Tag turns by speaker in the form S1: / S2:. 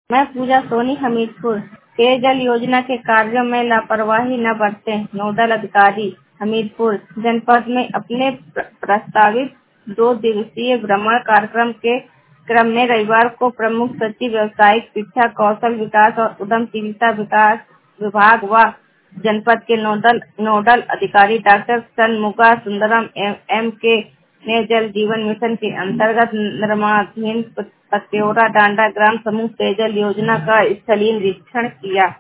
S1: मैं पूजा सोनी, हमीरपुर। पेयजल योजना के कार्यों में लापरवाही न बरतें, नोडल अधिकारी, हमीरपुर। जनपद में अपने प्रस्तावित 2 दिवसीय भ्रमण कार्यक्रम के क्रम में रविवार को प्रमुख सचिव व्यावसायिक शिक्षा, कौशल विकास और उद्यमशीलता विकास विभाग व जनपद के नोडल अधिकारी डॉक्टर षणमुगा सुंदरम एम के ने जल जीवन मिशन के अंतर्गत निर्माणाधीन पत्योरा डांडा ग्राम समूह पेयजल योजना का स्थलीय निरीक्षण किया।